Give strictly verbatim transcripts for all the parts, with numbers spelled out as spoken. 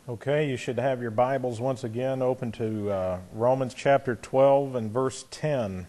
Okay, you should have your Bibles once again open to uh, Romans chapter twelve and verse ten.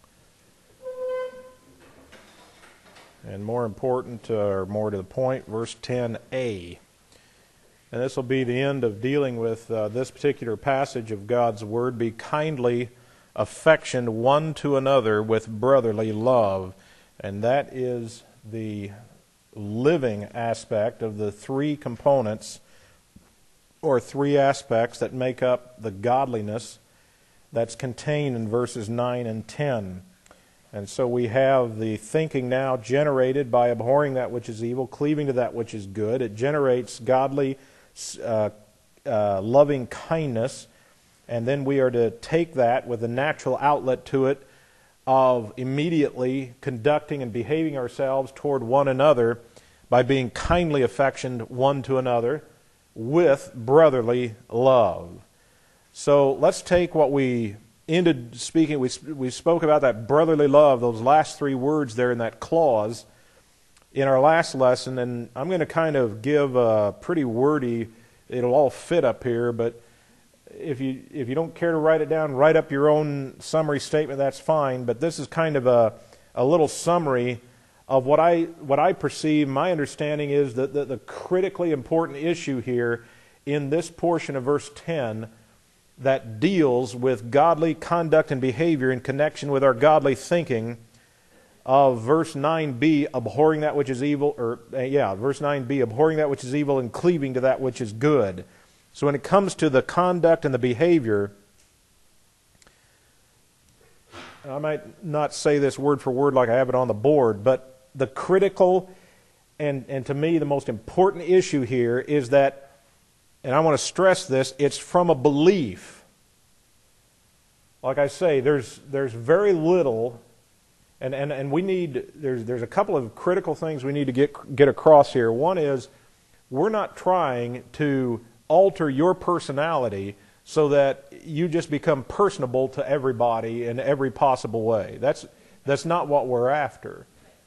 And more important, uh, or more to the point, verse ten a. And this will be the end of dealing with uh, this particular passage of God's Word. Be kindly affectioned one to another with brotherly love. And that is the living aspect of the three components or three aspects that make up the godliness that's contained in verses nine and ten. And so we have the thinking now generated by abhorring that which is evil, cleaving to that which is good. It generates godly, uh, uh, loving kindness, and then we are to take that with a natural outlet to it of immediately conducting and behaving ourselves toward one another by being kindly affectioned one to another with brotherly love. So let's take what we ended speaking, we, we spoke about that brotherly love, those last three words there in that clause in our last lesson, and I'm going to kind of give a pretty wordy, it'll all fit up here, but if you if you don't care to write it down, write up your own summary statement, that's fine, but this is kind of a, a little summary of what I what I perceive. My understanding is that the, the critically important issue here in this portion of verse ten that deals with godly conduct and behavior in connection with our godly thinking of verse nine b, abhorring that which is evil, or uh, yeah, verse nine b, abhorring that which is evil and cleaving to that which is good. So when it comes to the conduct and the behavior, I might not say this word for word like I have it on the board, but the critical and, and to me the most important issue here is that, and I want to stress this, it's from a belief. Like I say, there's there's very little, and, and, and we need, there's there's a couple of critical things we need to get get across here. One is, we're not trying to alter your personality so that you just become personable to everybody in every possible way. That's that's not what we're after.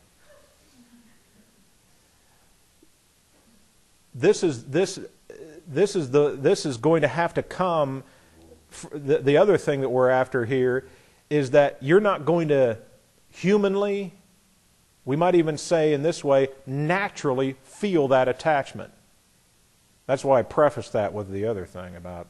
This is this this is the this is going to have to come. The, the other thing that we're after here is that you're not going to humanly, we might even say in this way, naturally feel that attachment. That's why I prefaced that with the other thing about.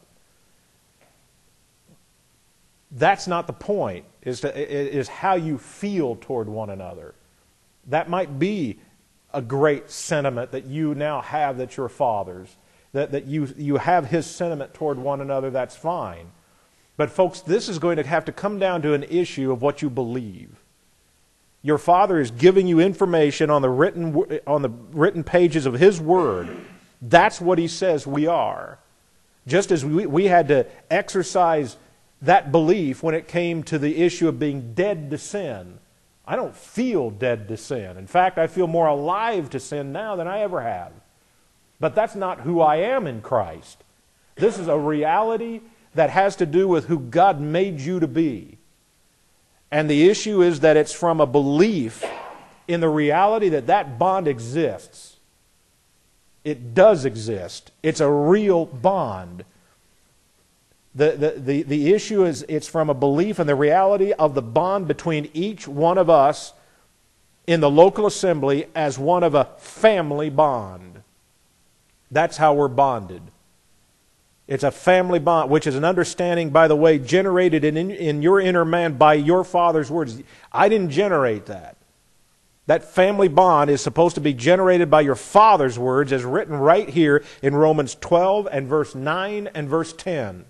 That's not the point. Is to, is how you feel toward one another. That might be a great sentiment that you now have that you're fathers, that, that you, you have his sentiment toward one another, that's fine. But folks, this is going to have to come down to an issue of what you believe. Your Father is giving you information on the written, on the written pages of his Word. That's what he says we are. Just as we, we had to exercise that belief when it came to the issue of being dead to sin. I don't feel dead to sin. In fact, I feel more alive to sin now than I ever have. But that's not who I am in Christ. This is a reality that has to do with who God made you to be. And the issue is that it's from a belief in the reality that that bond exists. It does exist. It's a real bond. The, the, the, the issue is it's from a belief in the reality of the bond between each one of us in the local assembly as one of a family bond. That's how we're bonded. It's a family bond, which is an understanding, by the way, generated in, in your inner man by your Father's words. I didn't generate that. That family bond is supposed to be generated by your Father's words as written right here in Romans twelve and verse nine and verse ten.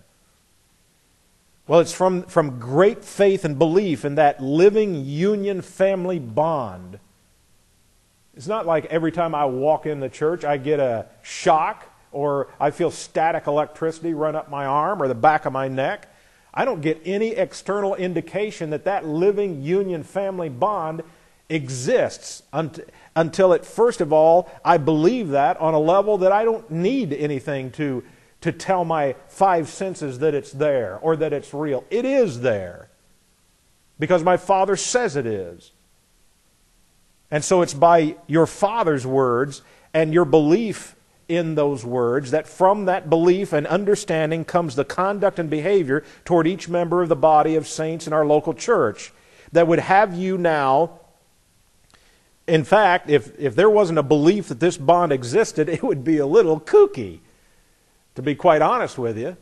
Well, it's from, from great faith and belief in that living union family bond. It's not like every time I walk in the church I get a shock or I feel static electricity run up my arm or the back of my neck. I don't get any external indication that that living union family bond exists until it, first of all, I believe that on a level that I don't need anything to to tell my five senses that it's there or that it's real. It is there because my Father says it is. And so it's by your Father's words and your belief in those words that from that belief and understanding comes the conduct and behavior toward each member of the body of saints in our local church that would have you now. In fact, if, if there wasn't a belief that this bond existed, it would be a little kooky, to be quite honest with you.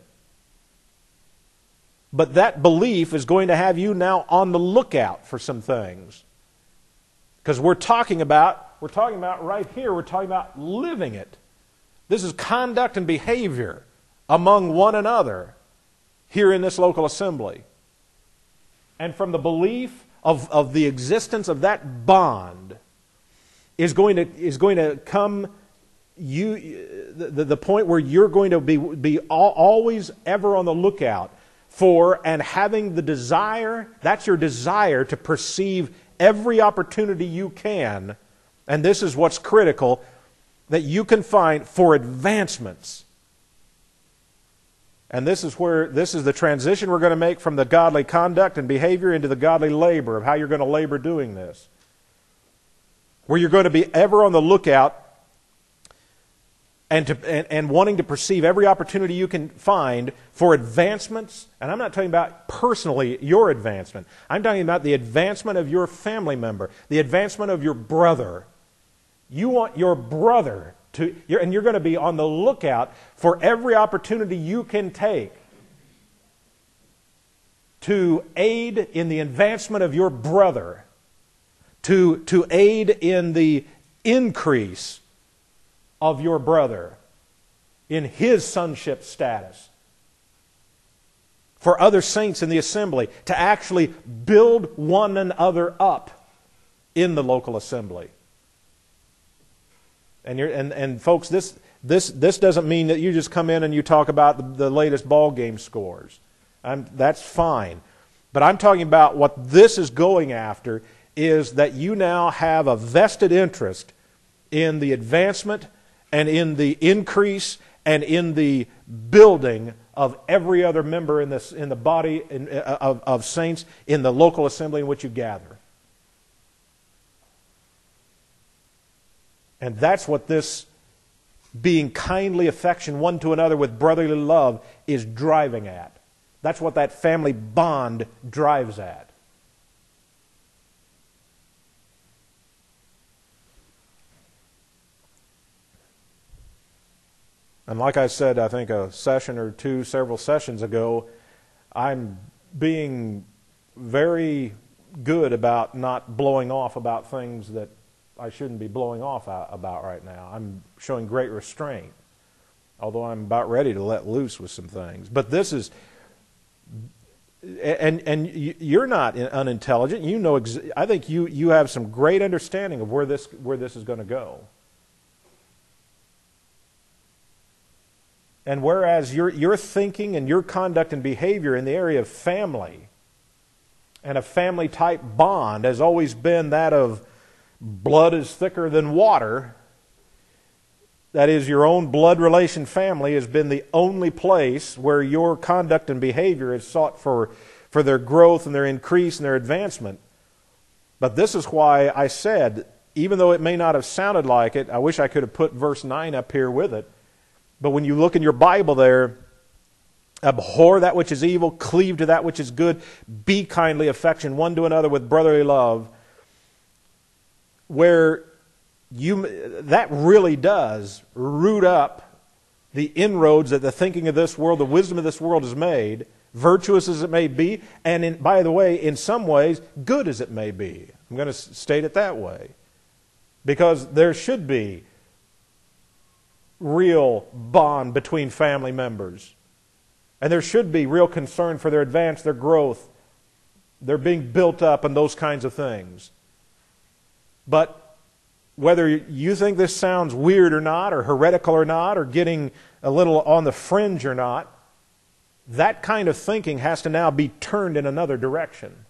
But that belief is going to have you now on the lookout for some things. Because we're talking about, we're talking about right here, we're talking about living it. This is conduct and behavior among one another here in this local assembly. And from the belief of, of the existence of that bond is going to, is going to come you the, the point where you're going to be, be always ever on the lookout for and having the desire, that's your desire to perceive every opportunity you can, and this is what's critical, that you can find for advancements. And this is where, this is the transition we're going to make from the godly conduct and behavior into the godly labor of how you're going to labor doing this. Where you're going to be ever on the lookout and, to, and, and wanting to perceive every opportunity you can find for advancements. And I'm not talking about personally your advancement. I'm talking about the advancement of your family member, the advancement of your brother. You want your brother to, you're, and you're going to be on the lookout for every opportunity you can take to aid in the advancement of your brother, to, to aid in the increase of your brother in his sonship status. For other saints in the assembly to actually build one another up in the local assembly. And you're, and, and folks, this this this doesn't mean that you just come in and you talk about the, the latest ball game scores. I'm, that's fine. But I'm talking about what this is going after is that you now have a vested interest in the advancement and in the increase and in the building of every other member in this in the body in, uh, of, of saints in the local assembly in which you gather. And that's what this being kindly affection one to another with brotherly love is driving at. That's what that family bond drives at. And like I said, I think a session or two, several sessions ago, I'm being very good about not blowing off about things that I shouldn't be blowing off about right now. I'm showing great restraint, although I'm about ready to let loose with some things. But this is, and and you're not unintelligent. You know, I think you you have some great understanding of where this where this is going to go. And whereas your your thinking and your conduct and behavior in the area of family and a family type bond has always been that of blood is thicker than water, that is, your own blood relation family has been the only place where your conduct and behavior is sought for, for their growth and their increase and their advancement. But this is why I said, even though it may not have sounded like it, I wish I could have put verse nine up here with it. But when you look in your Bible there, abhor that which is evil, cleave to that which is good, be kindly affectioned one to another with brotherly love, where you that really does root up the inroads that the thinking of this world, the wisdom of this world has made, virtuous as it may be, and in, by the way, in some ways, good as it may be. I'm going to state it that way. Because there should be real bond between family members. And there should be real concern for their advance, their growth, their being built up, and those kinds of things. But whether you think this sounds weird or not, or heretical or not, or getting a little on the fringe or not, that kind of thinking has to now be turned in another direction.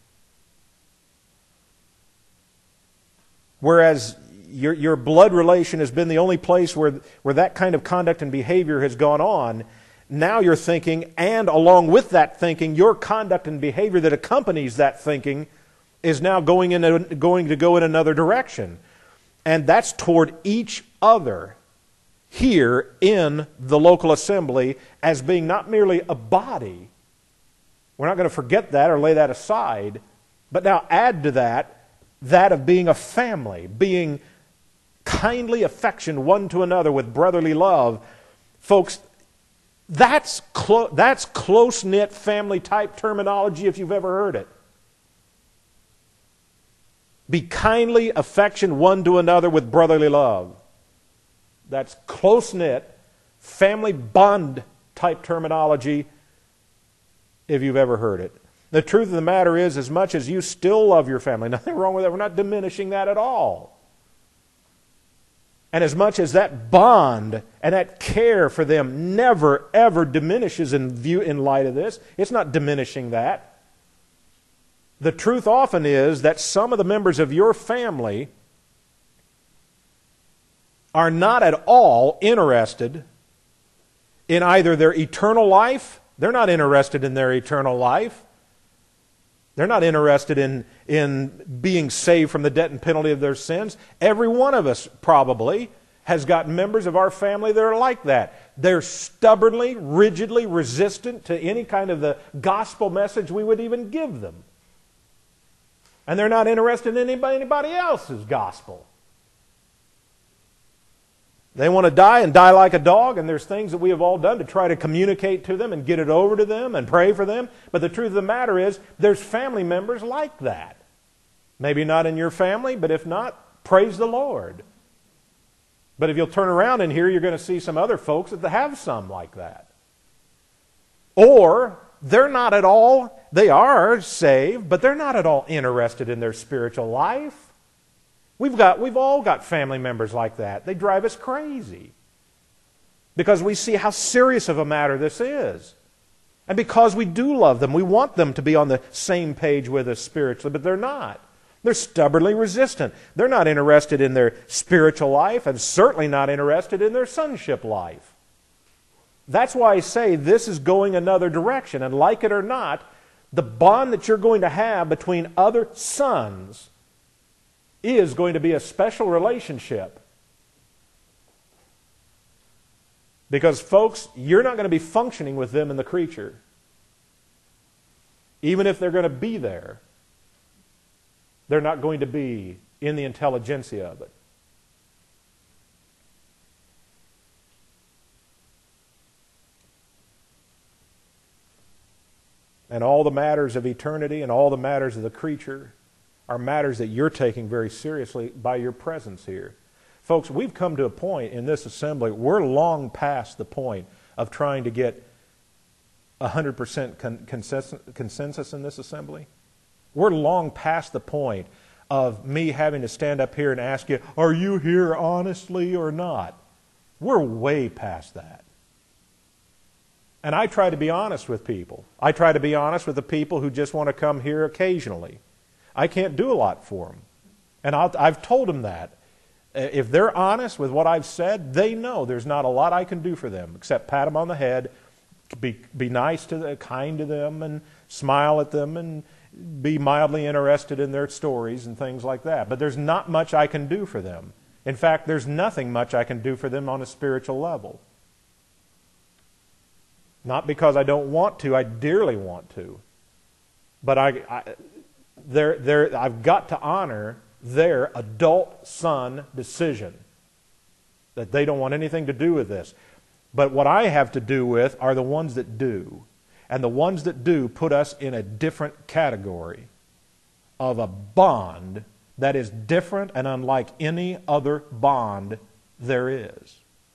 Whereas your, your blood relation has been the only place where, where that kind of conduct and behavior has gone on, now you're thinking, and along with that thinking, your conduct and behavior that accompanies that thinking is now going in a, going to go in another direction. And that's toward each other. here in the local assembly as being not merely a body. We're not going to forget that or lay that aside, but now add to that that of being a family, being kindly affection one to another with brotherly love. Folks, that's, clo- that's close-knit family-type terminology if you've ever heard it. Be kindly affection one to another with brotherly love. That's close-knit, family bond-type terminology if you've ever heard it. The truth of the matter is, as much as you still love your family, nothing wrong with that, we're not diminishing that at all. And as much as that bond and that care for them never, ever diminishes in view in light of this, it's not diminishing that. The truth often is that some of the members of your family are not at all interested in either their eternal life. They're not interested in their eternal life. They're not interested in, in being saved from the debt and penalty of their sins. Every one of us probably has got members of our family that are like that. They're stubbornly, rigidly resistant to any kind of the gospel message we would even give them. And they're not interested in anybody, anybody else's gospel. They want to die and die like a dog, and there's things that we have all done to try to communicate to them and get it over to them and pray for them. But the truth of the matter is, there's family members like that. Maybe not in your family, but if not, praise the Lord. But if you'll turn around in here, you're going to see some other folks that have some like that. Or they're not at all, they are saved, but they're not at all interested in their spiritual life. We've got, we've all got family members like that. They drive us crazy because we see how serious of a matter this is. And because we do love them, we want them to be on the same page with us spiritually, but they're not. They're stubbornly resistant. They're not interested in their spiritual life and certainly not interested in their sonship life. That's why I say this is going another direction. And like it or not, the bond that you're going to have between other sons is going to be a special relationship. Because, folks, you're not going to be functioning with them in the creature. Even if they're going to be there, they're not going to be in the intelligentsia of it. And all the matters of eternity and all the matters of the creature are matters that you're taking very seriously by your presence here. Folks, we've come to a point in this assembly, we're long past the point of trying to get one hundred percent con- consensus, consensus in this assembly. We're long past the point of me having to stand up here and ask you, are you here honestly or not? We're way past that. And I try to be honest with people. I try to be honest with the people who just want to come here occasionally. I can't do a lot for them. And I'll, I've told them that. If they're honest with what I've said, they know there's not a lot I can do for them except pat them on the head, be, be nice to them, kind to them, and smile at them, and be mildly interested in their stories and things like that. But there's not much I can do for them. In fact, there's nothing much I can do for them on a spiritual level. Not because I don't want to, I dearly want to. But I... I They're, they're, I've got to honor their adult son decision that they don't want anything to do with this. But what I have to do with are the ones that do. And the ones that do put us in a different category of a bond that is different and unlike any other bond there is.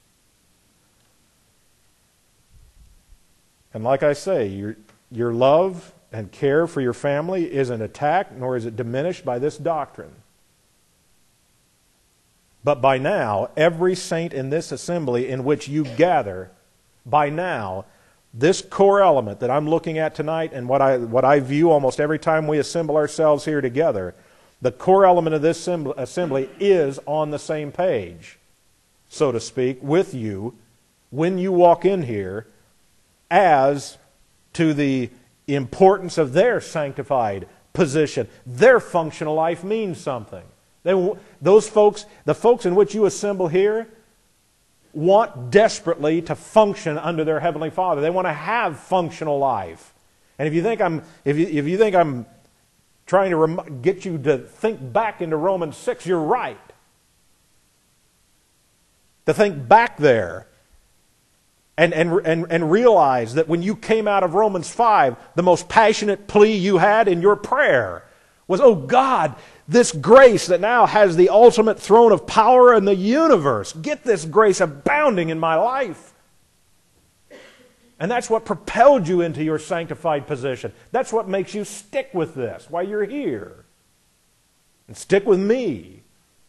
And like I say, your, your love and care for your family isn't attacked, nor is it diminished by this doctrine. But by now, every saint in this assembly in which you gather, by now, this core element that I'm looking at tonight and what I, what I view almost every time we assemble ourselves here together, the core element of this assembly is on the same page, so to speak, with you when you walk in here as to the importance of their sanctified position. Their functional life means something. They, those folks, the folks in which you assemble here, want desperately to function under their Heavenly Father. They want to have functional life. And if you think I'm, if you, if you think I'm trying to rem- get you to think back into Romans six, you're right. To think back there and, and, and, and realize that when you came out of Romans five, the most passionate plea you had in your prayer was, oh God, this grace that now has the ultimate throne of power in the universe, get this grace abounding in my life. And that's what propelled you into your sanctified position. That's what makes you stick with this while you're here. And stick with me.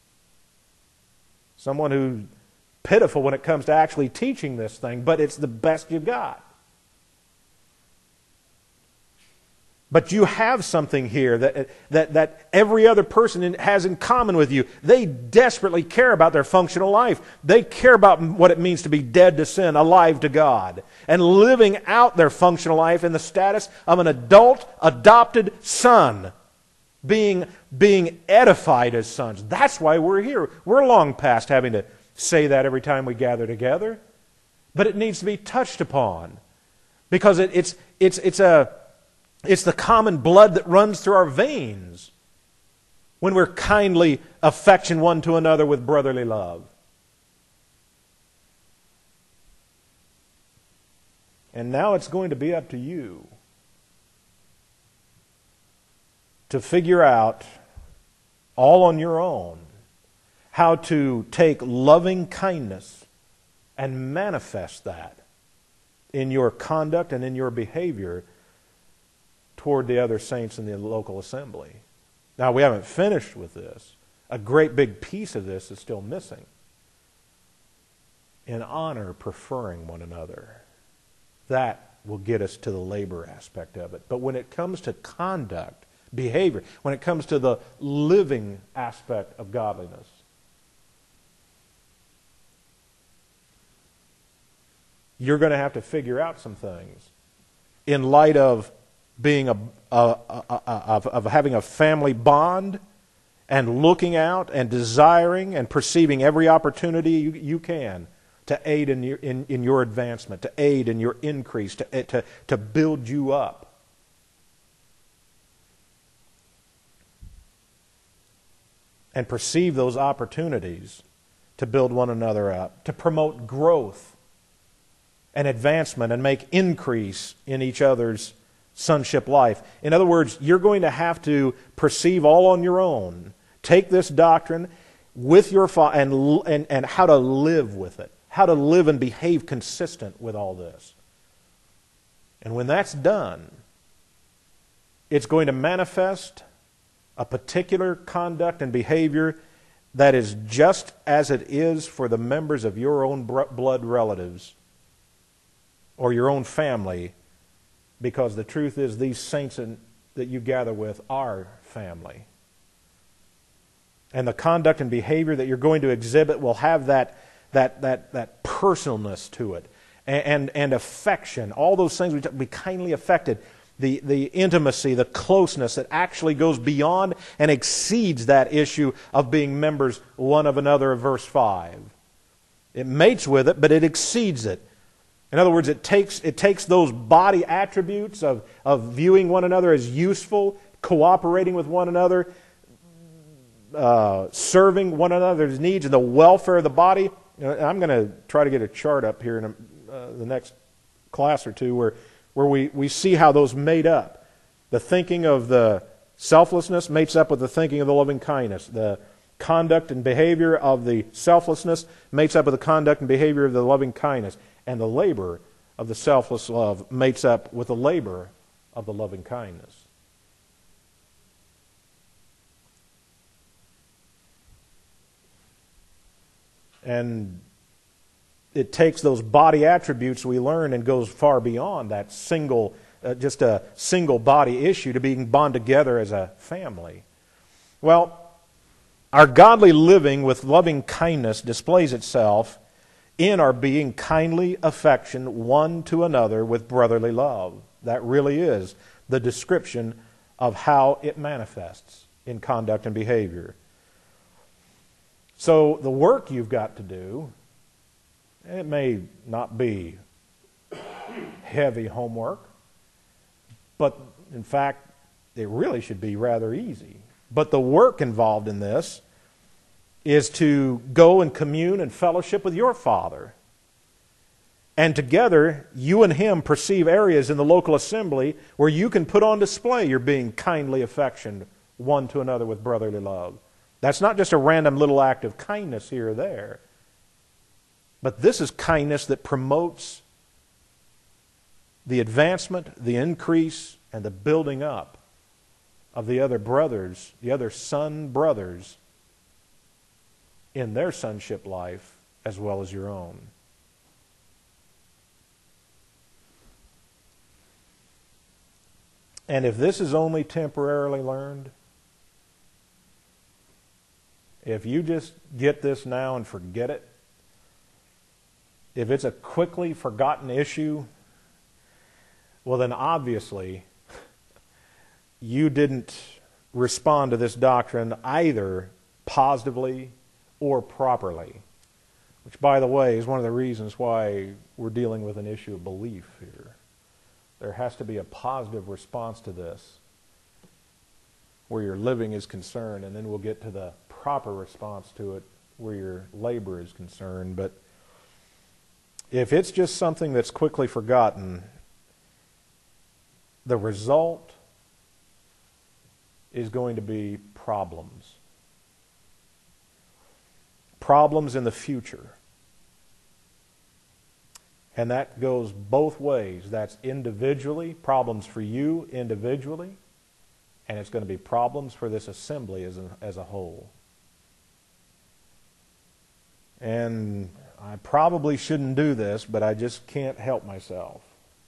Someone who's pitiful when it comes to actually teaching this thing, but it's the best you've got. But you have something here that, that, that every other person in, has in common with you. They desperately care about their functional life. They care about what it means to be dead to sin, alive to God, and living out their functional life in the status of an adult, adopted son, being, being edified as sons. That's why we're here. We're long past having to say that every time we gather together. But it needs to be touched upon because it, it's, it's, it's a... It's the common blood that runs through our veins when we're kindly affection one to another with brotherly love. And now it's going to be up to you to figure out all on your own how to take loving kindness and manifest that in your conduct and in your behavior toward the other saints in the local assembly. Now, we haven't finished with this. A great big piece of this is still missing. In honor, preferring one another. That will get us to the labor aspect of it. But when it comes to conduct, behavior, when it comes to the living aspect of godliness, you're going to have to figure out some things in light of being a, a, a, a, of, of having a family bond and looking out and desiring and perceiving every opportunity you, you can to aid in your, in, in your advancement, to aid in your increase, to, to, to build you up. And perceive those opportunities to build one another up, to promote growth and advancement and make increase in each other's sonship life. In other words, you're going to have to perceive all on your own. Take this doctrine with your fa- and, and and how to live with it. How to live and behave consistent with all this. And when that's done, it's going to manifest a particular conduct and behavior that is just as it is for the members of your own blood relatives or your own family. Because the truth is, these saints in, that you gather with are family. And the conduct and behavior that you're going to exhibit will have that, that, that, that personalness to it. And, and, and affection. All those things will be kindly affected. The, the intimacy, the closeness that actually goes beyond and exceeds that issue of being members one of another of verse five. It mates with it, but it exceeds it. In other words, it takes, it takes those body attributes of, of viewing one another as useful, cooperating with one another, uh, serving one another's needs and the welfare of the body. You know, I'm going to try to get a chart up here in a, uh, the next class or two where, where we, we see how those made up. The thinking of the selflessness mates up with the thinking of the loving kindness. The conduct and behavior of the selflessness mates up with the conduct and behavior of the loving kindness. And the labor of the selfless love mates up with the labor of the loving kindness. And it takes those body attributes we learn and goes far beyond that single, uh, just a single body issue to being bond together as a family. Well, our godly living with loving kindness displays itself in our being kindly affection one to another with brotherly love. That really is the description of how it manifests in conduct and behavior. So the work you've got to do, And it may not be heavy homework, but in fact, it really should be rather easy. But the work involved in this is to go and commune and fellowship with your Father. And together, you and Him perceive areas in the local assembly where you can put on display your being kindly affectioned one to another with brotherly love. That's not just a random little act of kindness here or there. But this is kindness that promotes the advancement, the increase, and the building up of the other brothers, the other son brothers in their sonship life as well as your own. And if this is only temporarily learned, if you just get this now and forget it, if it's a quickly forgotten issue, well then obviously you didn't respond to this doctrine either positively or properly. Which, by the way, is one of the reasons why we're dealing with an issue of belief here. There has to be a positive response to this where your living is concerned, and then we'll get to the proper response to it where your labor is concerned. But if it's just something that's quickly forgotten, the result is going to be problems. Problems in the future. And that goes both ways. That's individually, problems for you individually, and it's going to be problems for this assembly as a, as a whole. And I probably shouldn't do this, but I just can't help myself.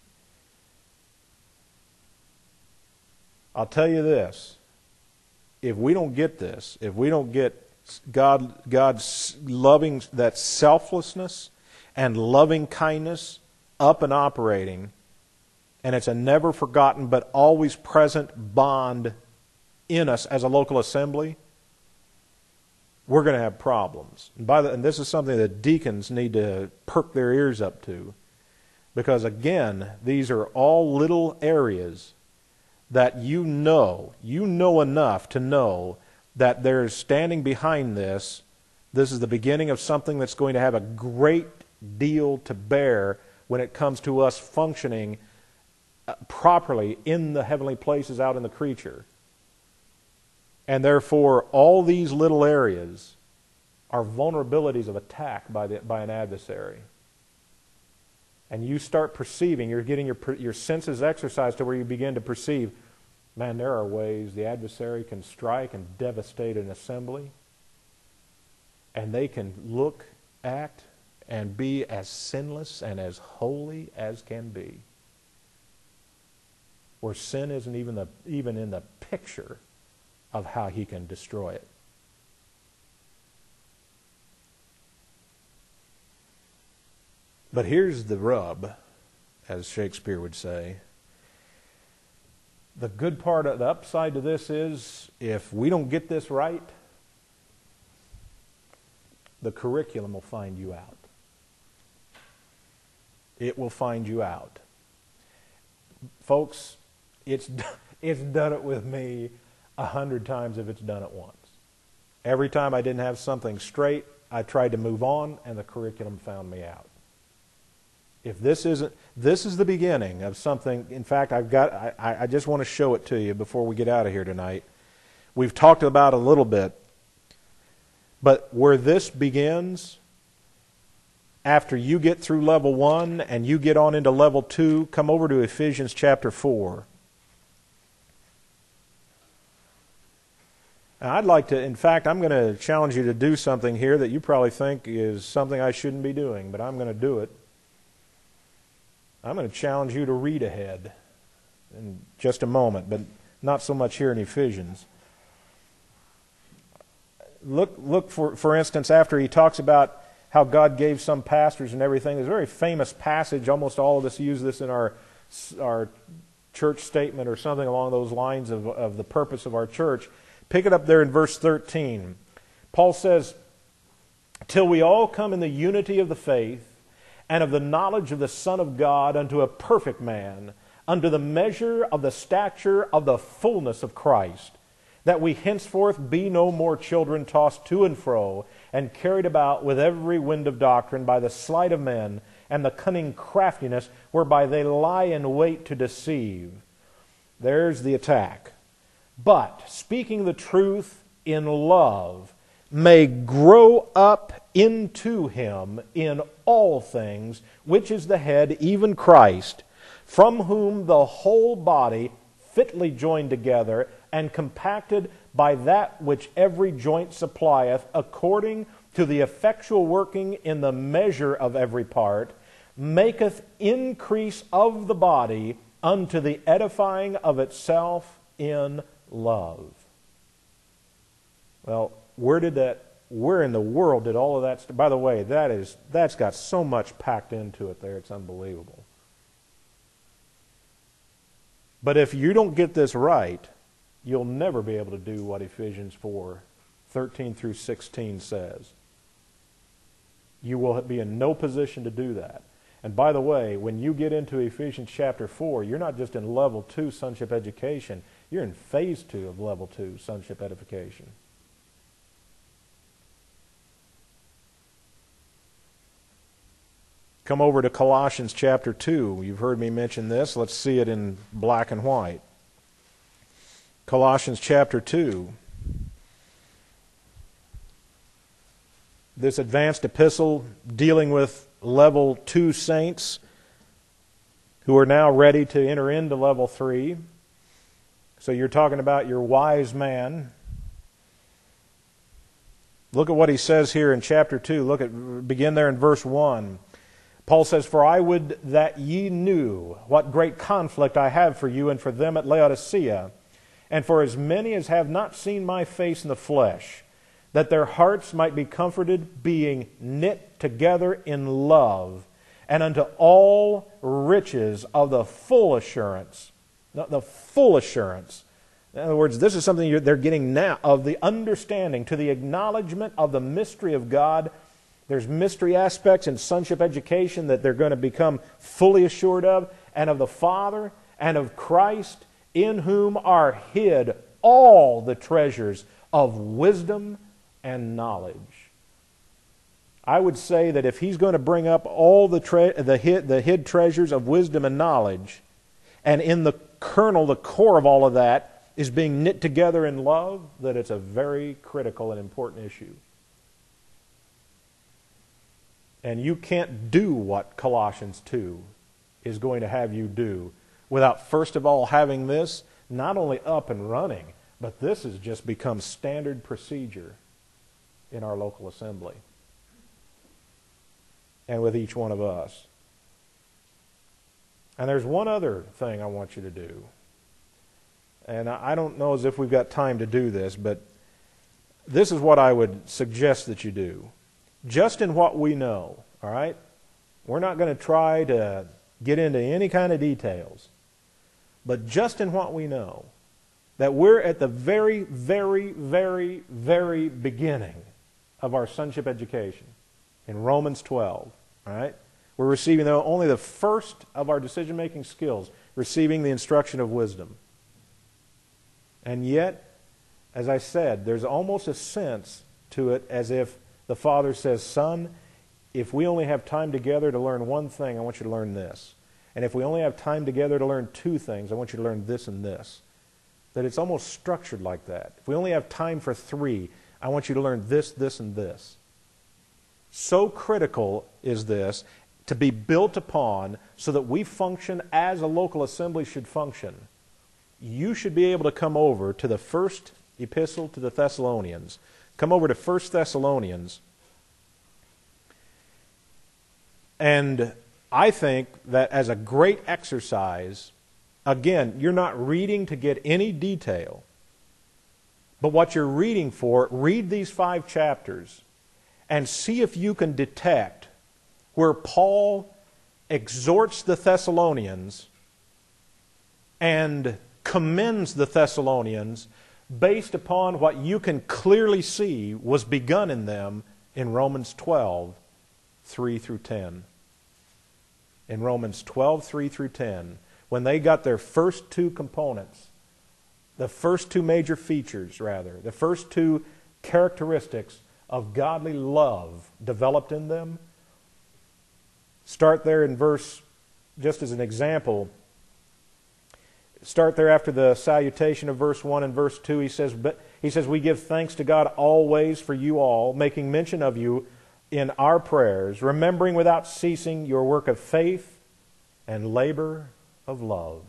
I'll tell you this. If we don't get this, if we don't get God, God's loving, that selflessness and loving kindness up and operating, and it's a never forgotten but always present bond in us as a local assembly, we're going to have problems. And, by the, and this is something that deacons need to perk their ears up to, because again, these are all little areas that you know, you know enough to know that there's standing behind this. This is the beginning of something that's going to have a great deal to bear when it comes to us functioning properly in the heavenly places out in the creature. And therefore, all these little areas are vulnerabilities of attack by, the, by an adversary. And you start perceiving, you're getting your, your senses exercised to where you begin to perceive, man, there are ways the adversary can strike and devastate an assembly. And they can look, act, and be as sinless and as holy as can be. Where sin isn't even, the, even in the picture of how he can destroy it. But here's the rub, as Shakespeare would say. The good part, of the upside to this is, if we don't get this right, the curriculum will find you out. It will find you out. Folks, it's, it's done it with me a hundred times if it's done it once. Every time I didn't have something straight, I tried to move on, and the curriculum found me out. If this isn't, this is the beginning of something. In fact, I've got, I, I just want to show it to you before we get out of here tonight. We've talked about it a little bit, but where this begins, after you get through level one and you get on into level two, come over to Ephesians chapter four. Now, I'd like to, in fact, I'm going to challenge you to do something here that you probably think is something I shouldn't be doing, but I'm going to do it. I'm going to challenge you to read ahead in just a moment, but not so much here in Ephesians. Look, look for, for instance, after he talks about how God gave some pastors and everything, there's a very famous passage. Almost all of us use this in our, our church statement or something along those lines of, of the purpose of our church. Pick it up there in verse thirteen. Paul says, "Till we all come in the unity of the faith and of the knowledge of the Son of God unto a perfect man, unto the measure of the stature of the fullness of Christ, that we henceforth be no more children tossed to and fro, and carried about with every wind of doctrine by the sleight of men, and the cunning craftiness whereby they lie in wait to deceive. There's the attack. But, speaking the truth in love, may grow up into Him in all things, which is the head, even Christ, from whom the whole body, fitly joined together, and compacted by that which every joint supplieth, according to the effectual working in the measure of every part, maketh increase of the body unto the edifying of itself in love. Well, where did that, where in the world did all of that, st- by the way, that is, that's got so much packed into it there, it's unbelievable. But if you don't get this right, you'll never be able to do what Ephesians four, thirteen through sixteen says. You will be in no position to do that. And by the way, when you get into Ephesians chapter four, you're not just in level two sonship education, you're in phase two of level two sonship edification. Come over to Colossians chapter two. You've heard me mention this. Let's see it in black and white. Colossians chapter two. This advanced epistle dealing with level two saints who are now ready to enter into level three. So you're talking about your wise man. Look at what he says here in chapter two. Look at, begin there in verse one. Paul says, "For I would that ye knew what great conflict I have for you and for them at Laodicea, and for as many as have not seen my face in the flesh, that their hearts might be comforted, being knit together in love, and unto all riches of the full assurance," the full assurance. In other words, this is something you're, they're getting now, of the understanding, to the acknowledgement of the mystery of God. There's mystery aspects in sonship education that they're going to become fully assured of, and of the Father and of Christ, in whom are hid all the treasures of wisdom and knowledge. I would say that if he's going to bring up all the tre- the hid, the hid treasures of wisdom and knowledge, and in the kernel, the core of all of that is being knit together in love, that it's a very critical and important issue. And you can't do what Colossians two is going to have you do without first of all having this not only up and running, but this has just become standard procedure in our local assembly and with each one of us. And there's one other thing I want you to do. And I don't know as if we've got time to do this, but this is what I would suggest that you do. Just in what we know, all right? We're not going to try to get into any kind of details. But just in what we know, that we're at the very, very, very, very beginning of our sonship education in Romans twelve, all right? We're receiving though only the first of our decision-making skills, receiving the instruction of wisdom. And yet, as I said, there's almost a sense to it as if the Father says, "Son, if we only have time together to learn one thing, I want you to learn this. And if we only have time together to learn two things, I want you to learn this and this." That it's almost structured like that. If we only have time for three, I want you to learn this, this, and this. So critical is this to be built upon so that we function as a local assembly should function. You should be able to come over to the first epistle to the Thessalonians. Come over to First Thessalonians. And I think that as a great exercise, again, you're not reading to get any detail. But what you're reading for, read these five chapters and see if you can detect where Paul exhorts the Thessalonians and commends the Thessalonians based upon what you can clearly see was begun in them in Romans twelve, three through ten. in Romans twelve, three through ten, when they got their first two components, the first two major features, rather, the first two characteristics of godly love developed in them. Start there in verse, just as an example, start there after the salutation of verse one and verse two. He says, but he says, we give thanks to God always for you all, making mention of you in our prayers, remembering without ceasing your work of faith and labor of love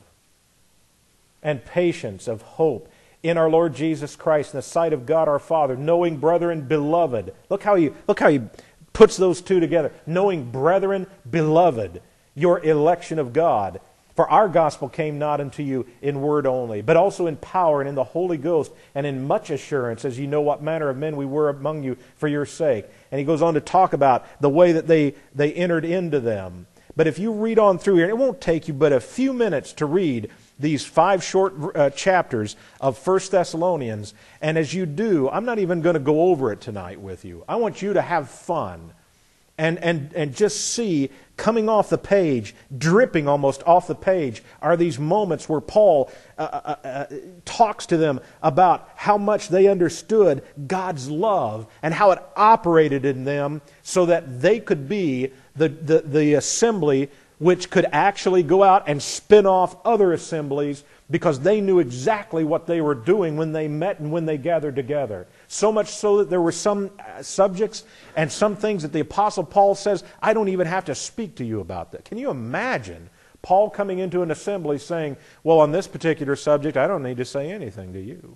and patience of hope in our Lord Jesus Christ in the sight of God our Father, knowing, brethren, beloved. Look how he, look how he puts those two together. Knowing, brethren, beloved, your election of God. For our gospel came not unto you in word only, but also in power and in the Holy Ghost, and in much assurance, as ye know what manner of men we were among you for your sake. And he goes on to talk about the way that they, they entered into them. But if you read on through here, and it won't take you but a few minutes to read these five short uh, chapters of First Thessalonians, and as you do, I'm not even going to go over it tonight with you. I want you to have fun and, and, and just see, coming off the page, dripping almost off the page, are these moments where Paul uh, uh, uh, talks to them about how much they understood God's love and how it operated in them so that they could be the, the, the assembly which could actually go out and spin off other assemblies because they knew exactly what they were doing when they met and when they gathered together. So much so that there were some subjects and some things that the Apostle Paul says, I don't even have to speak to you about that. Can you imagine Paul coming into an assembly saying, well, on this particular subject, I don't need to say anything to you.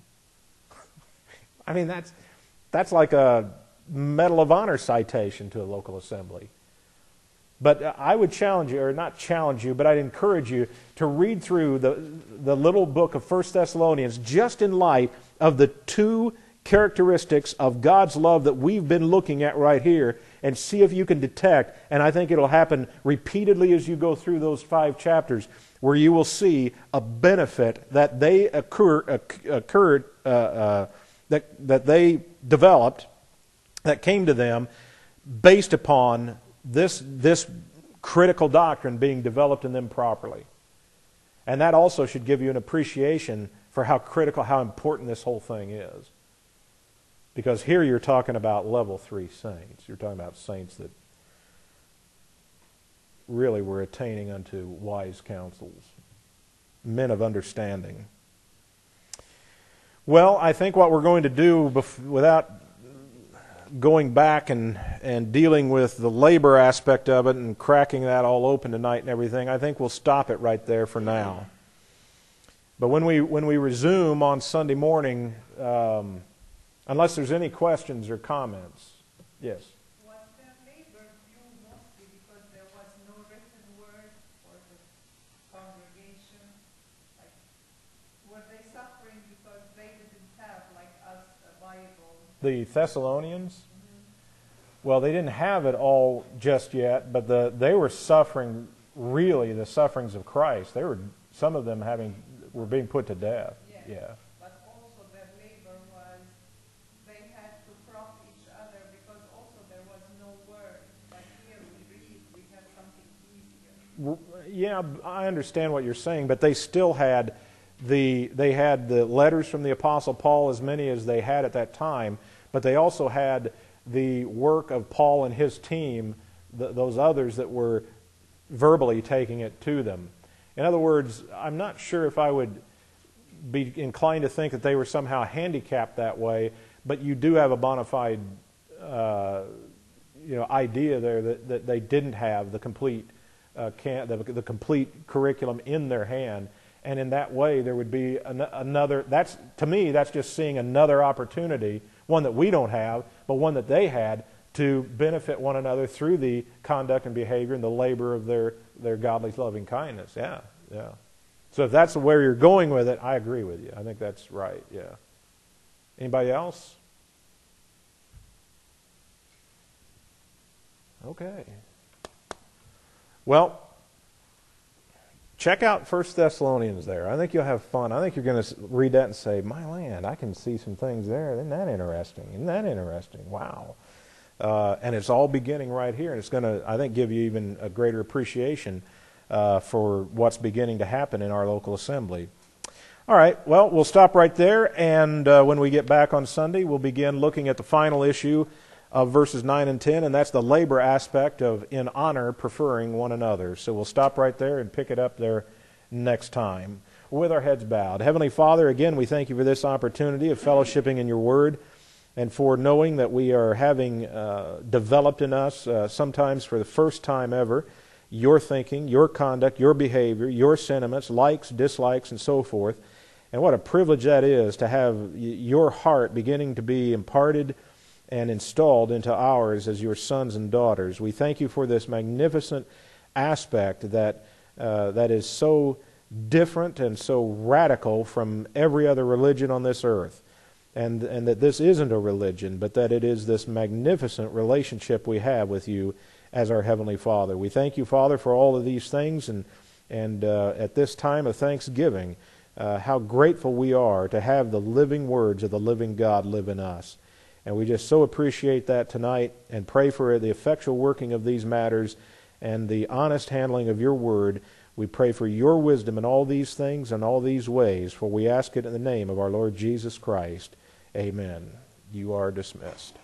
I mean, that's, that's like a Medal of Honor citation to a local assembly. But I would challenge you, or not challenge you, but I'd encourage you to read through the, the little book of First Thessalonians just in light of the two characteristics of God's love that we've been looking at right here, and see if you can detect, and I think it'll happen repeatedly as you go through those five chapters, where you will see a benefit that they occur, occurred, uh, uh, that, that they developed, that came to them based upon This, this critical doctrine being developed in them properly. And that also should give you an appreciation for how critical, how important this whole thing is. Because here you're talking about level three saints. You're talking about saints that really were attaining unto wise counsels, men of understanding. Well, I think what we're going to do, bef- without going back and, and dealing with the labor aspect of it and cracking that all open tonight and everything, I think we'll stop it right there for now. But when we when we resume on Sunday morning, um, unless there's any questions or comments, yes? Was their labor due mostly because there was no written word for the congregation? Like, were they suffering because they didn't have, like us, a Bible? The Thessalonians? Well, they didn't have it all just yet, but the they were suffering really the sufferings of Christ. They were some of them having were being put to death. Yes. Yeah. But also their labor was they had to prop each other because also there was no word. Like here we read, we have something easier. Yeah, I understand what you're saying, but they still had the they had the letters from the Apostle Paul, as many as they had at that time, but they also had the work of Paul and his team, th- those others that were verbally taking it to them. In other words, I'm not sure if I would be inclined to think that they were somehow handicapped that way, but you do have a bona fide uh, you know, idea there that, that they didn't have the complete uh, can, the, the complete curriculum in their hand. And in that way, there would be an, another, that's, to me, that's just seeing another opportunity, one that we don't have, but one that they had, to benefit one another through the conduct and behavior and the labor of their, their godly loving kindness. Yeah, yeah. So if that's where you're going with it, I agree with you. I think that's right, yeah. Anybody else? Okay. Well, check out First Thessalonians there. I think you'll have fun. I think you're going to read that and say, my land, I can see some things there. Isn't that interesting? Isn't that interesting? Wow. Uh, and it's all beginning right here. And it's going to, I think, give you even a greater appreciation uh, for what's beginning to happen in our local assembly. All right, well, we'll stop right there, and uh, when we get back on Sunday, we'll begin looking at the final issue of verses nine and ten, and that's the labor aspect of in honor preferring one another. So we'll stop right there and pick it up there next time with our heads bowed. Heavenly Father, again, we thank you for this opportunity of fellowshipping in your word and for knowing that we are having uh, developed in us, uh, sometimes for the first time ever, your thinking, your conduct, your behavior, your sentiments, likes, dislikes, and so forth. And what a privilege that is to have your heart beginning to be imparted and installed into ours as your sons and daughters. We thank you for this magnificent aspect that uh, that is so different and so radical from every other religion on this earth. And, and that this isn't a religion, but that it is this magnificent relationship we have with you as our Heavenly Father. We thank you, Father, for all of these things, and, and uh, at this time of Thanksgiving, uh, how grateful we are to have the living words of the living God live in us. And we just so appreciate that tonight and pray for the effectual working of these matters and the honest handling of your word. We pray for your wisdom in all these things and all these ways, for we ask it in the name of our Lord Jesus Christ. Amen. You are dismissed.